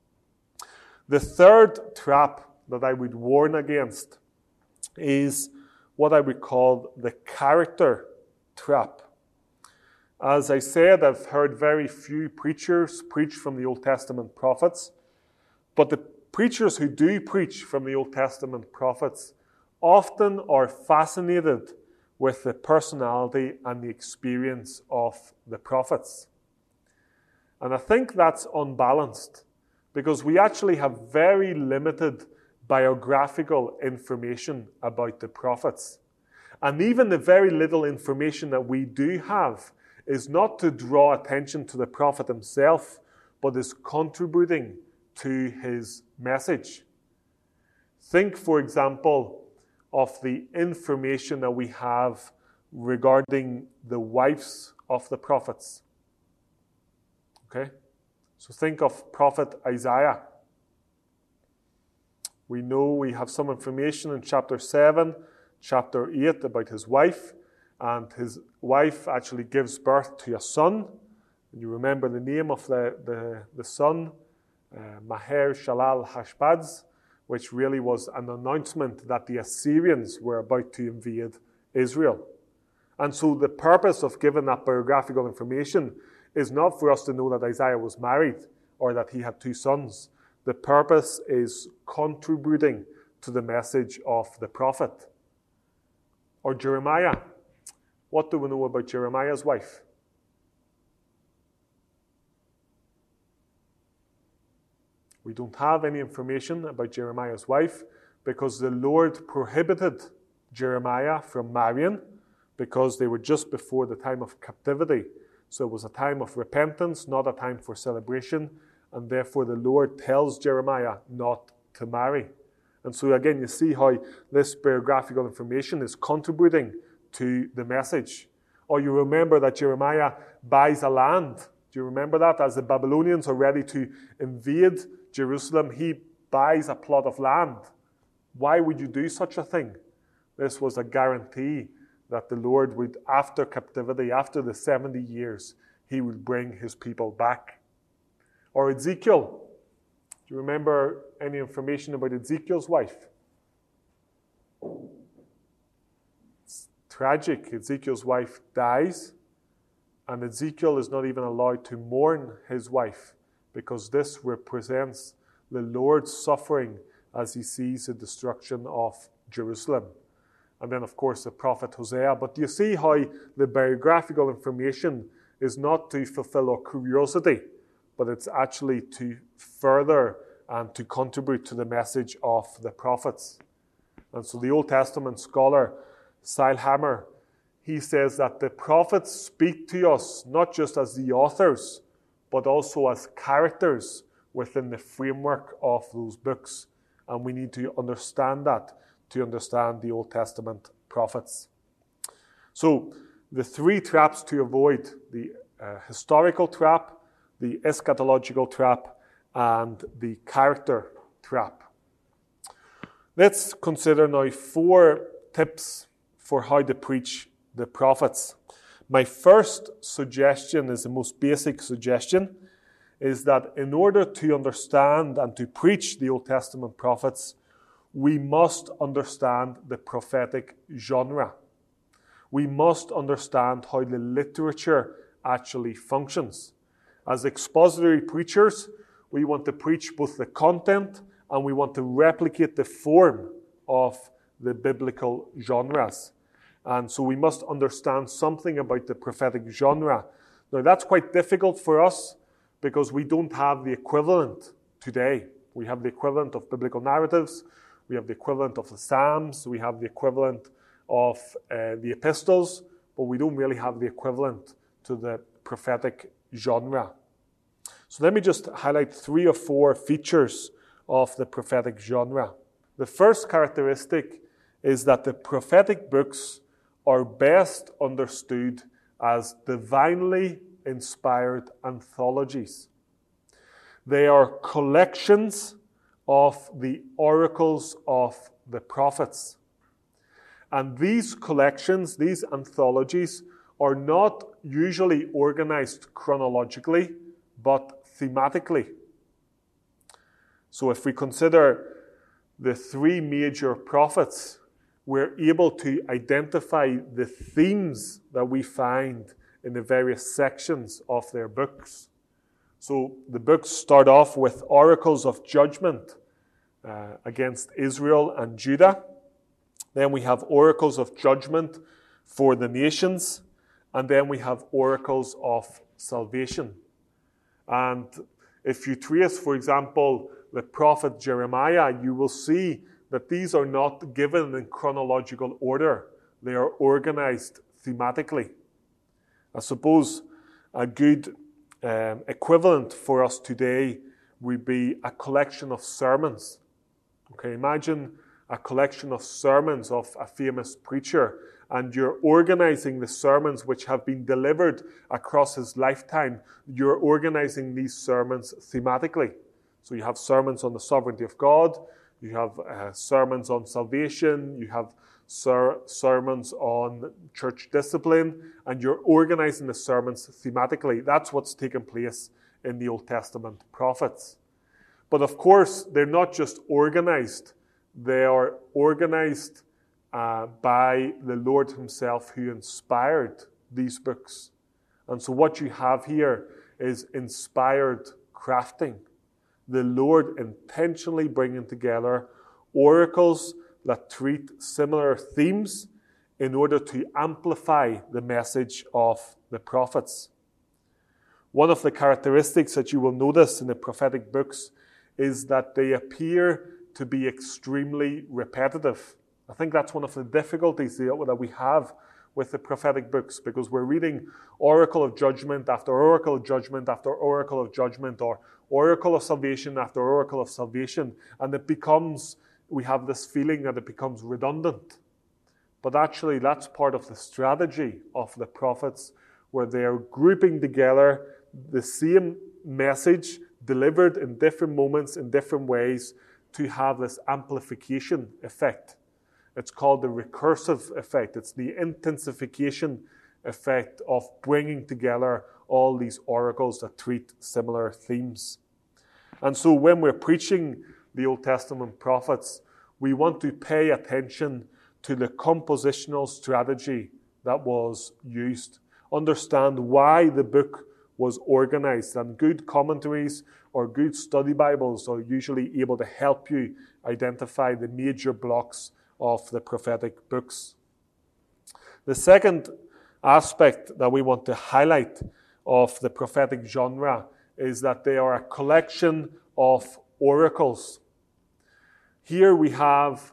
The third trap that I would warn against is what I would call the character trap. As I said, I've heard very few preachers preach from the Old Testament prophets, but the preachers who do preach from the Old Testament prophets often are fascinated with the personality and the experience of the prophets. And I think that's unbalanced, because we actually have very limited biographical information about the prophets. And even the very little information that we do have is not to draw attention to the prophet himself, but is contributing to his message. Think, for example, of the information that we have regarding the wives of the prophets. Okay? So think of Prophet Isaiah. We know we have some information in chapter seven, chapter eight about his wife, and his wife actually gives birth to a son. And you remember the name of the, the, the son, uh, Maher-shalal-hash-baz, which really was an announcement that the Assyrians were about to invade Israel. And so the purpose of giving that biographical information is not for us to know that Isaiah was married or that he had two sons. The purpose is contributing to the message of the prophet. Or Jeremiah. What do we know about Jeremiah's wife? We don't have any information about Jeremiah's wife because the Lord prohibited Jeremiah from marrying because they were just before the time of captivity. So it was a time of repentance, not a time for celebration. And therefore the Lord tells Jeremiah not to marry. And so again, you see how this biographical information is contributing to the message. Or you remember that Jeremiah buys a land. Do you remember that? As the Babylonians are ready to invade Jerusalem, he buys a plot of land. Why would you do such a thing? This was a guarantee that the Lord would, after captivity, after the seventy years, he would bring his people back. Or Ezekiel. Do you remember any information about Ezekiel's wife? It's tragic. Ezekiel's wife dies, and Ezekiel is not even allowed to mourn his wife because this represents the Lord's suffering as he sees the destruction of Jerusalem. And then, of course, the prophet Hosea. But do you see how the biographical information is not to fulfill our curiosity, but it's actually to further and to contribute to the message of the prophets. And so the Old Testament scholar, Seilhammer, he says that the prophets speak to us not just as the authors, but also as characters within the framework of those books. And we need to understand that to understand the Old Testament prophets. So the three traps to avoid: the uh, historical trap, the eschatological trap, and the character trap. Let's consider now four tips for how to preach the prophets. My first suggestion is the most basic suggestion, is that in order to understand and to preach the Old Testament prophets, we must understand the prophetic genre. We must understand how the literature actually functions. As expository preachers, we want to preach both the content and we want to replicate the form of the biblical genres. And so we must understand something about the prophetic genre. Now that's quite difficult for us because we don't have the equivalent today. We have the equivalent of biblical narratives, we have the equivalent of the Psalms, we have the equivalent of uh, the epistles, but we don't really have the equivalent to the prophetic genre. So let me just highlight three or four features of the prophetic genre. The first characteristic is that the prophetic books are best understood as divinely inspired anthologies. They are collections of the oracles of the prophets. And these collections, these anthologies, are not usually organized chronologically, but thematically. So if we consider the three major prophets, we're able to identify the themes that we find in the various sections of their books. So the books start off with oracles of judgment uh, against Israel and Judah. Then we have oracles of judgment for the nations. And then we have oracles of salvation. And if you trace, for example, the prophet Jeremiah, you will see that these are not given in chronological order. They are organized thematically. I suppose a good um, equivalent for us today would be a collection of sermons. Okay, imagine a collection of sermons of a famous preacher, and you're organizing the sermons which have been delivered across his lifetime. You're organizing these sermons thematically. So you have sermons on the sovereignty of God, you have uh, sermons on salvation, you have ser- sermons on church discipline, and you're organizing the sermons thematically. That's what's taken place in the Old Testament prophets. But of course, they're not just organized, they are organized uh, by the Lord himself who inspired these books. And so what you have here is inspired crafting. The Lord intentionally bringing together oracles that treat similar themes in order to amplify the message of the prophets. One of the characteristics that you will notice in the prophetic books is that they appear to be extremely repetitive. I think that's one of the difficulties that we have with the prophetic books, because we're reading oracle of judgment after oracle of judgment after oracle of judgment, or oracle of salvation after oracle of salvation, and it becomes, we have this feeling that it becomes redundant. But actually, that's part of the strategy of the prophets, where they are grouping together the same message delivered in different moments, in different ways, to have this amplification effect. It's called the recursive effect. It's the intensification effect of bringing together all these oracles that treat similar themes. And so when we're preaching the Old Testament prophets, we want to pay attention to the compositional strategy that was used. Understand why the book was organized, and good commentaries or good study Bibles are usually able to help you identify the major blocks of the prophetic books. The second aspect that we want to highlight of the prophetic genre is that they are a collection of oracles. Here we have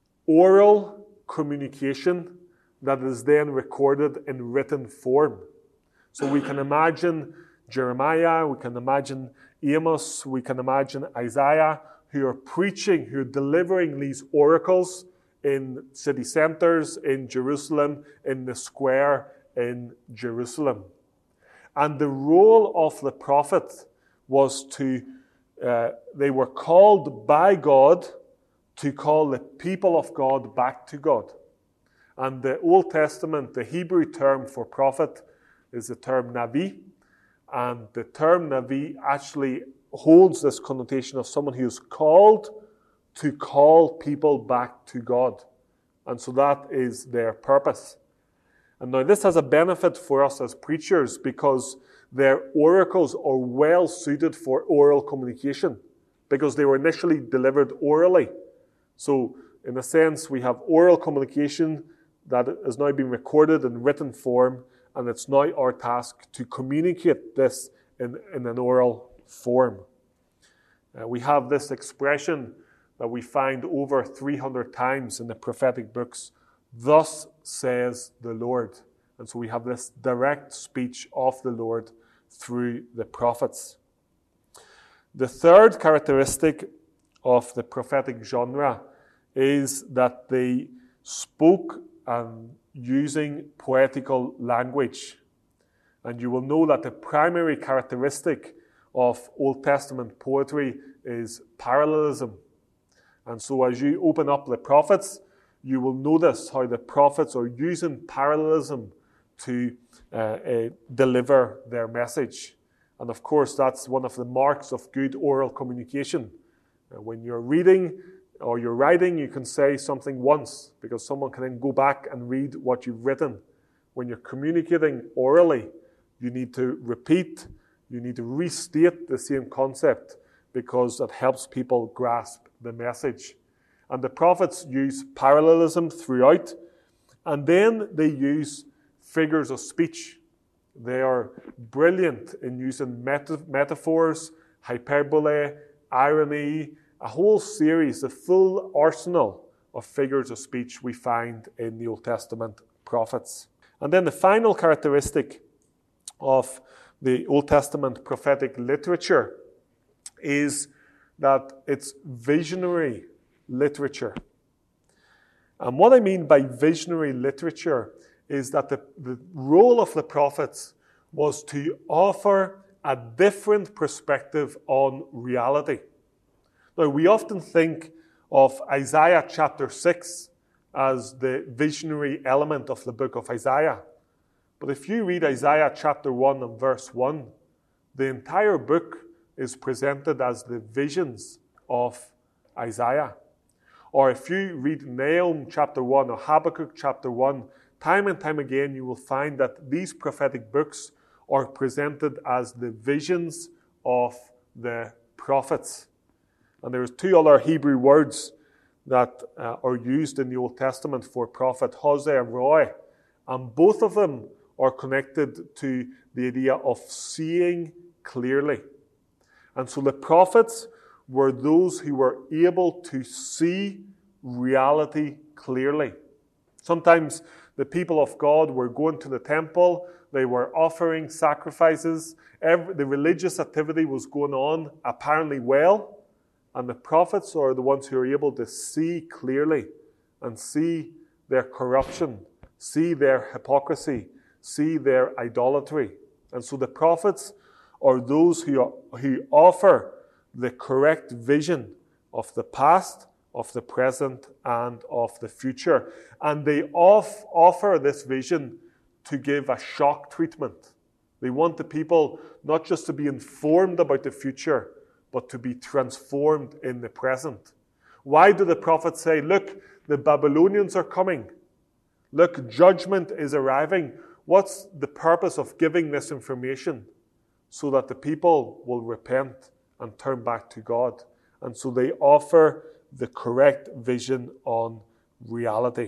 oral communication that is then recorded in written form. So we can imagine Jeremiah, we can imagine Amos, we can imagine Isaiah, who are preaching, who are delivering these oracles in city centers, in Jerusalem, in the square in Jerusalem. And the role of the prophet was to, uh, they were called by God to call the people of God back to God. And the Old Testament, the Hebrew term for prophet is the term Navi. And the term Navi actually holds this connotation of someone who is called to call people back to God. And so that is their purpose. And now this has a benefit for us as preachers because their oracles are well suited for oral communication because they were initially delivered orally. So in a sense, we have oral communication that has now been recorded in written form, and it's now our task to communicate this in, in an oral form. Uh, we have this expression that we find over three hundred times in the prophetic books, "Thus says the Lord." And so we have this direct speech of the Lord through the prophets. The third characteristic of the prophetic genre is that they spoke um, using poetical language. And you will know that the primary characteristic of Old Testament poetry is parallelism. And so as you open up the prophets, you will notice how the prophets are using parallelism to uh, uh, deliver their message. And of course, that's one of the marks of good oral communication. Uh, when you're reading or you're writing, you can say something once because someone can then go back and read what you've written. When you're communicating orally, you need to repeat, you need to restate the same concept because that helps people grasp the message. And the prophets use parallelism throughout, and then they use figures of speech. They are brilliant in using meta- metaphors, hyperbole, irony, a whole series, a full arsenal of figures of speech we find in the Old Testament prophets. And then the final characteristic of the Old Testament prophetic literature is that it's visionary literature. And what I mean by visionary literature is that the, the role of the prophets was to offer a different perspective on reality. Now, we often think of Isaiah chapter six as the visionary element of the book of Isaiah. But if you read Isaiah chapter one and verse one, the entire book is presented as the visions of Isaiah. Or if you read Nahum chapter one or Habakkuk chapter one, time and time again you will find that these prophetic books are presented as the visions of the prophets. And there's two other Hebrew words that uh, are used in the Old Testament for prophet, Hosea and Roy. And both of them are connected to the idea of seeing clearly. And so the prophets were those who were able to see reality clearly. Sometimes the people of God were going to the temple, they were offering sacrifices, every, the religious activity was going on apparently well, and the prophets are the ones who are able to see clearly and see their corruption, see their hypocrisy, see their idolatry. And so the prophets are those who, are, who offer the correct vision of the past, of the present, and of the future. And they off, offer this vision to give a shock treatment. They want the people not just to be informed about the future, but to be transformed in the present. Why do the prophets say, look, the Babylonians are coming. Look, judgment is arriving. What's the purpose of giving this information? So that the people will repent and turn back to God. And so they offer the correct vision on reality.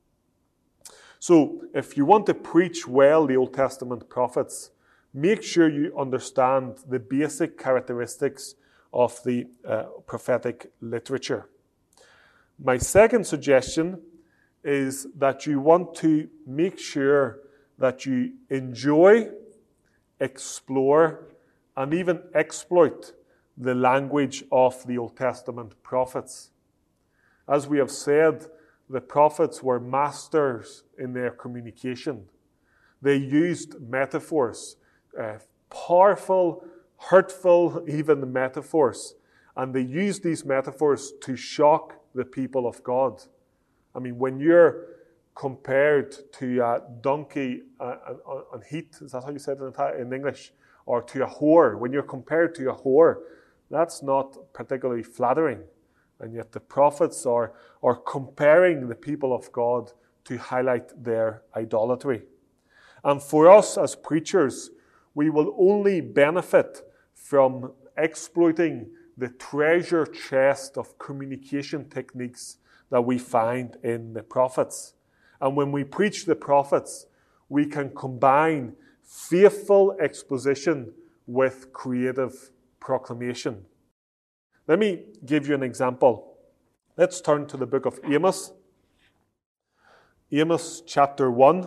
So if you want to preach well the Old Testament prophets, make sure you understand the basic characteristics of the uh, prophetic literature. My second suggestion is that you want to make sure that you enjoy, explore, and even exploit the language of the Old Testament prophets. As we have said, the prophets were masters in their communication. They used metaphors, uh, powerful, hurtful, even metaphors. And they used these metaphors to shock the people of God. I mean, when you're compared to a donkey uh, on heat, is that how you said it in English? Or to a whore, when you're compared to a whore, that's not particularly flattering. And yet the prophets are, are comparing the people of God to highlight their idolatry. And for us as preachers, we will only benefit from exploiting the treasure chest of communication techniques that we find in the prophets. And when we preach the prophets, we can combine faithful exposition with creative proclamation. Let me give you an example. Let's turn to the book of Amos. Amos chapter one.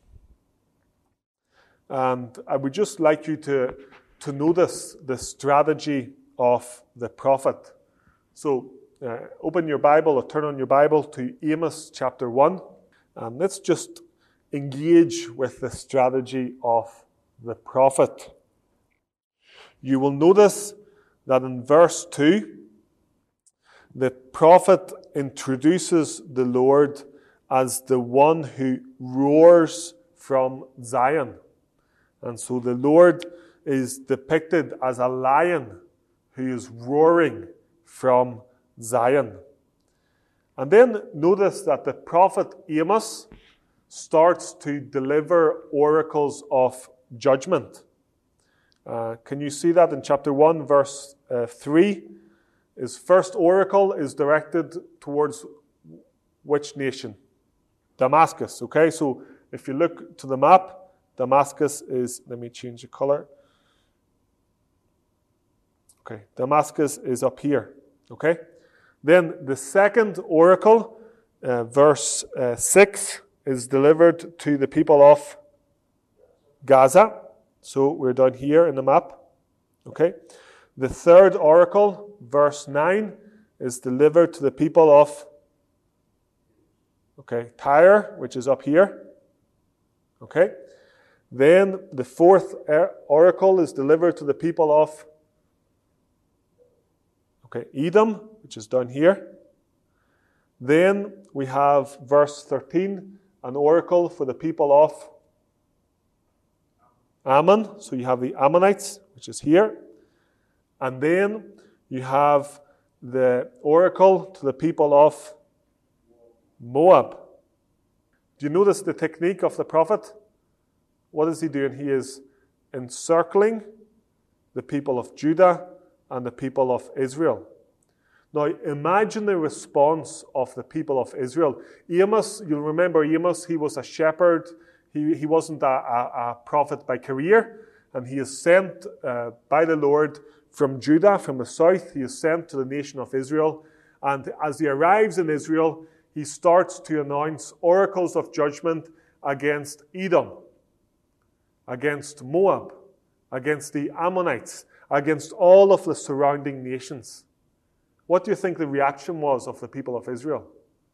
And I would just like you to, to notice the strategy of the prophet. So uh, open your Bible or turn on your Bible to Amos chapter one. And let's just engage with the strategy of the prophet. You will notice that in verse two, the prophet introduces the Lord as the one who roars from Zion. And so the Lord is depicted as a lion who is roaring from Zion. And then notice that the prophet Amos starts to deliver oracles of judgment. Uh, can you see that in chapter one, verse uh, three? His first oracle is directed towards which nation? Damascus, okay? So if you look to the map, Damascus is, let me change the color. Okay, Damascus is up here, okay? Then the second oracle, uh, verse uh, six, is delivered to the people of Gaza. So we're down here in the map, okay? The third oracle, verse nine, is delivered to the people of, okay, Tyre, which is up here, okay? Then the fourth oracle is delivered to the people of, okay, Edom, which is down here. Then we have verse thirteen, an oracle for the people of Ammon. So you have the Ammonites, which is here. And then you have the oracle to the people of Moab. Do you notice the technique of the prophet? What is he doing? He is encircling the people of Judah and the people of Israel. Now, imagine the response of the people of Israel. Amos, you'll remember Amos, he was a shepherd. He, he wasn't a, a, a prophet by career. And he is sent uh, by the Lord from Judah, from the south. He is sent to the nation of Israel. And as he arrives in Israel, he starts to announce oracles of judgment against Edom, against Moab, against the Ammonites, against all of the surrounding nations. What do you think the reaction was of the people of Israel?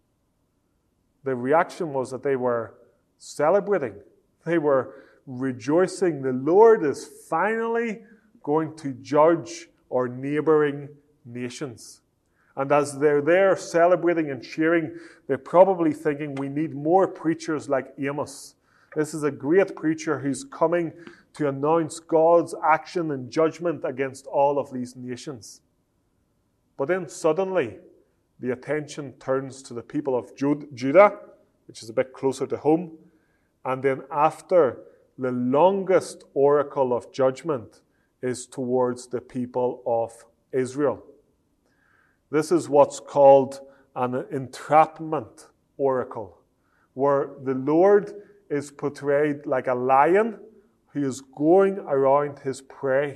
The reaction was that they were celebrating. They were rejoicing. The Lord is finally going to judge our neighboring nations. And as they're there celebrating and cheering, they're probably thinking, we need more preachers like Amos. This is a great preacher who's coming to announce God's action and judgment against all of these nations. But then suddenly, the attention turns to the people of Judah, which is a bit closer to home. And then after, the longest oracle of judgment is towards the people of Israel. This is what's called an entrapment oracle, where the Lord is portrayed like a lion who is going around his prey.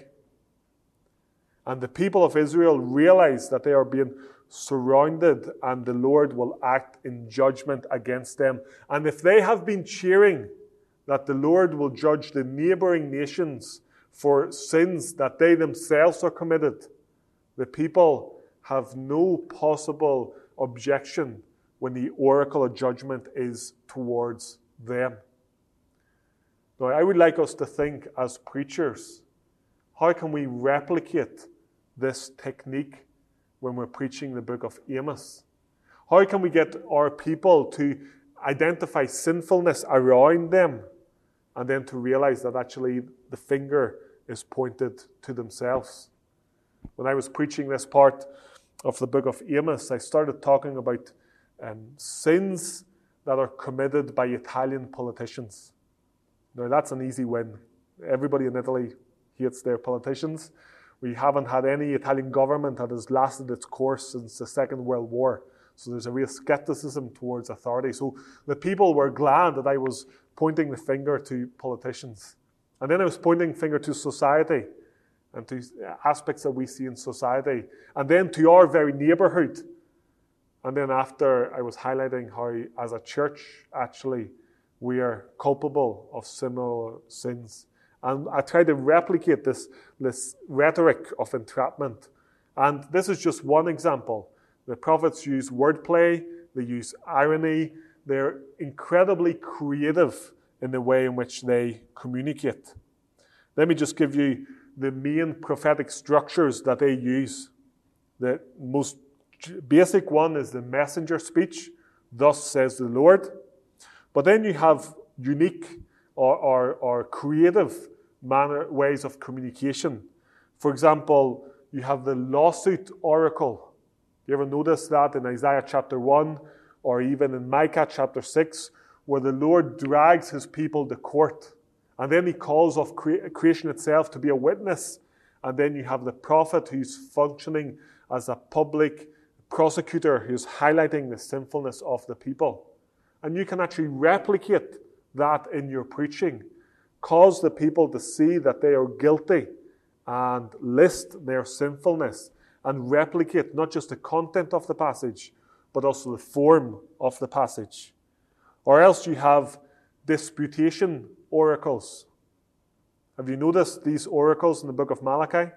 And the people of Israel realize that they are being surrounded and the Lord will act in judgment against them. And if they have been cheering that the Lord will judge the neighboring nations for sins that they themselves are committed, the people have no possible objection when the oracle of judgment is towards them. Now, I would like us to think as preachers, how can we replicate this technique when we're preaching the book of Amos? How can we get our people to identify sinfulness around them and then to realize that actually the finger is pointed to themselves? When I was preaching this part of the book of Amos, I started talking about um, sins that are committed by Italian politicians. Now, that's an easy win. Everybody in Italy hates their politicians. We haven't had any Italian government that has lasted its course since the Second World War. So there's a real skepticism towards authority. So the people were glad that I was pointing the finger to politicians. And then I was pointing the finger to society and to aspects that we see in society. And then to our very neighborhood. And then after, I was highlighting how, as a church, actually, we are culpable of similar sins. And I tried to replicate this, this rhetoric of entrapment. And this is just one example. The prophets use wordplay, they use irony, they're incredibly creative in the way in which they communicate. Let me just give you the main prophetic structures that they use. The most basic one is the messenger speech, thus says the Lord. But then you have unique or, or, or creative manner, ways of communication. For example, you have the lawsuit oracle. You ever notice that in Isaiah chapter one or even in Micah chapter six, where the Lord drags his people to court and then he calls off cre- creation itself to be a witness, and then you have the prophet who's functioning as a public prosecutor who's highlighting the sinfulness of the people. And you can actually replicate that in your preaching, cause the people to see that they are guilty and list their sinfulness, and replicate not just the content of the passage, but also the form of the passage. Or else you have disputation oracles. Have you noticed these oracles in the book of Malachi?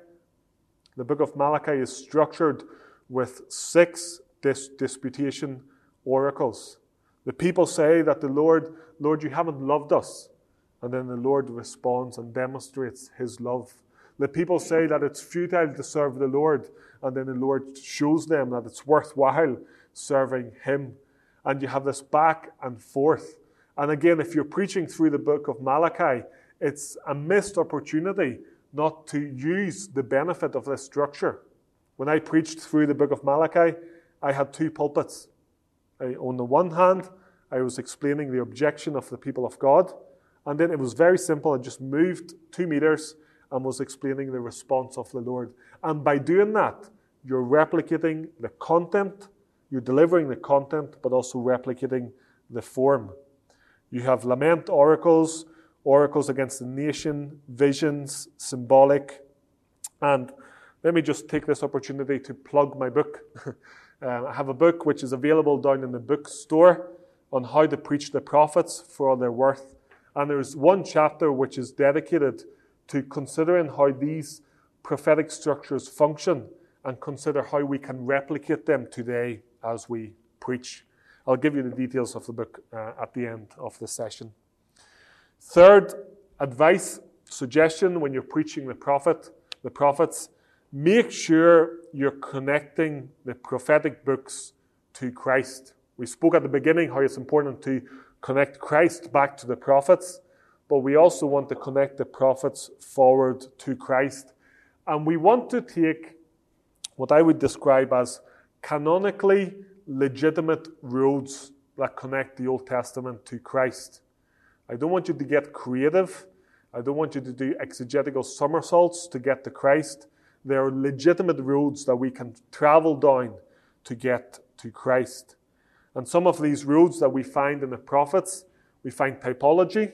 The book of Malachi is structured with six dis- disputation oracles. The people say that the Lord, Lord, you haven't loved us. And then the Lord responds and demonstrates his love. The people say that it's futile to serve the Lord, and then the Lord shows them that it's worthwhile serving him. And you have this back and forth. And again, if you're preaching through the book of Malachi, it's a missed opportunity not to use the benefit of this structure. When I preached through the book of Malachi, I had two pulpits. I, on the one hand, I was explaining the objection of the people of God, and then it was very simple. I just moved two meters and was explaining the response of the Lord. And by doing that, you're replicating the content, you're delivering the content, but also replicating the form. You have lament oracles, oracles against the nation, visions, symbolic. And let me just take this opportunity to plug my book. uh, I have a book which is available down in the bookstore on how to preach the prophets for all their worth. And there's one chapter which is dedicated to considering how these prophetic structures function and consider how we can replicate them today as we preach. I'll give you the details of the book uh, at the end of the session. Third advice, suggestion when you're preaching the prophet, the prophets, make sure you're connecting the prophetic books to Christ. We spoke at the beginning how it's important to connect Christ back to the prophets, but we also want to connect the prophets forward to Christ. And we want to take what I would describe as canonically legitimate roads that connect the Old Testament to Christ. I don't want you to get creative. I don't want you to do exegetical somersaults to get to Christ. There are legitimate roads that we can travel down to get to Christ. And some of these roads that we find in the prophets, we find typology,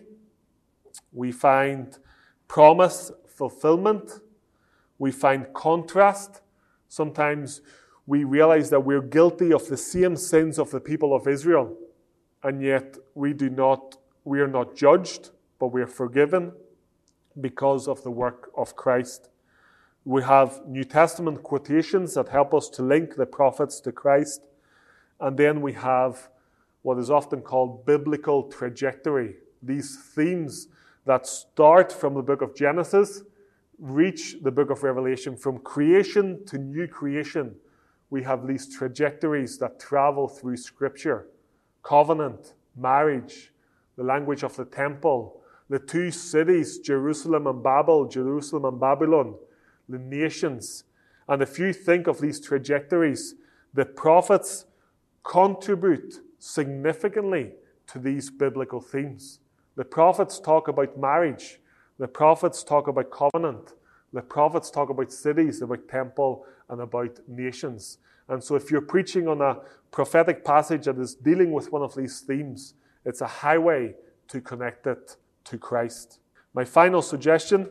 we find promise fulfillment, we find contrast. Sometimes we realize that we're guilty of the same sins of the people of Israel, and yet we do not, we are not judged, but we are forgiven because of the work of Christ. We have New Testament quotations that help us to link the prophets to Christ. And then we have what is often called biblical trajectory. These themes that start from the book of Genesis, reach the book of Revelation. From creation to new creation, we have these trajectories that travel through Scripture. Covenant, marriage, the language of the temple, the two cities, Jerusalem and Babel, Jerusalem and Babylon, the nations. And if you think of these trajectories, the prophets contribute significantly to these biblical themes. The prophets talk about marriage. The prophets talk about covenant. The prophets talk about cities, about temple, and about nations. And so if you're preaching on a prophetic passage that is dealing with one of these themes, it's a highway to connect it to Christ. My final suggestion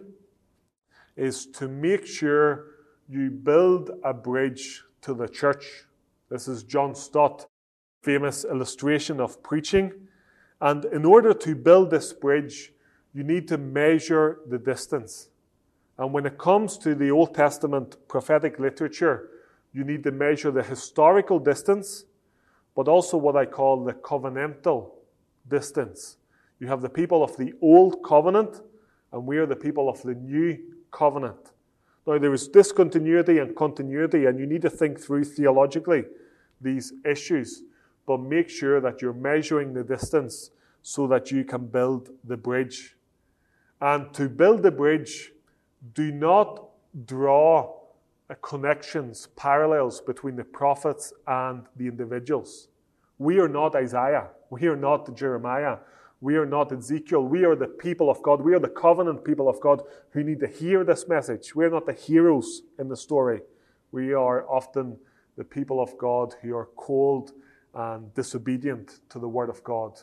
is to make sure you build a bridge to the church. This is John Stott, famous illustration of preaching. And in order to build this bridge, you need to measure the distance. And when it comes to the Old Testament prophetic literature, you need to measure the historical distance, but also what I call the covenantal distance. You have the people of the Old Covenant, and we are the people of the New Covenant. Now, there is discontinuity and continuity, and you need to think through theologically these issues, but make sure that you're measuring the distance so that you can build the bridge. And to build the bridge, do not draw connections, parallels between the prophets and the individuals. We are not Isaiah. We are not Jeremiah. We are not Ezekiel. We are the people of God. We are the covenant people of God who need to hear this message. We are not the heroes in the story. We are often the people of God who are cold and disobedient to the word of God.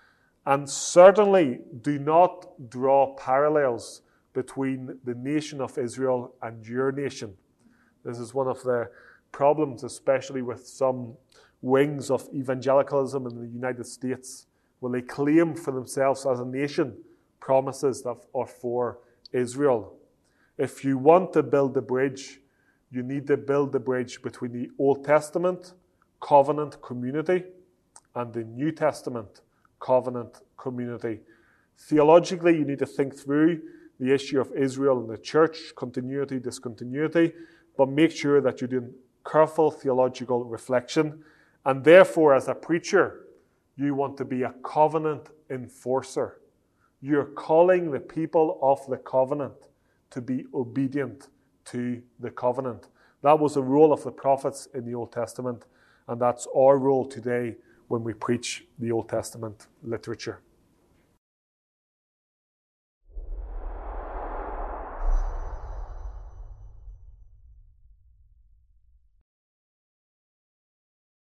And certainly do not draw parallels between the nation of Israel and your nation. This is one of the problems, especially with some wings of evangelicalism in the United States, when they claim for themselves as a nation promises that are for Israel. If you want to build the bridge, you need to build the bridge between the Old Testament covenant community and the New Testament covenant community. Theologically, you need to think through the issue of Israel and the church, continuity, discontinuity, but make sure that you're doing careful theological reflection. And therefore, as a preacher, you want to be a covenant enforcer. You're calling the people of the covenant to be obedient to the covenant. That was the role of the prophets in the Old Testament, and that's our role today when we preach the Old Testament literature.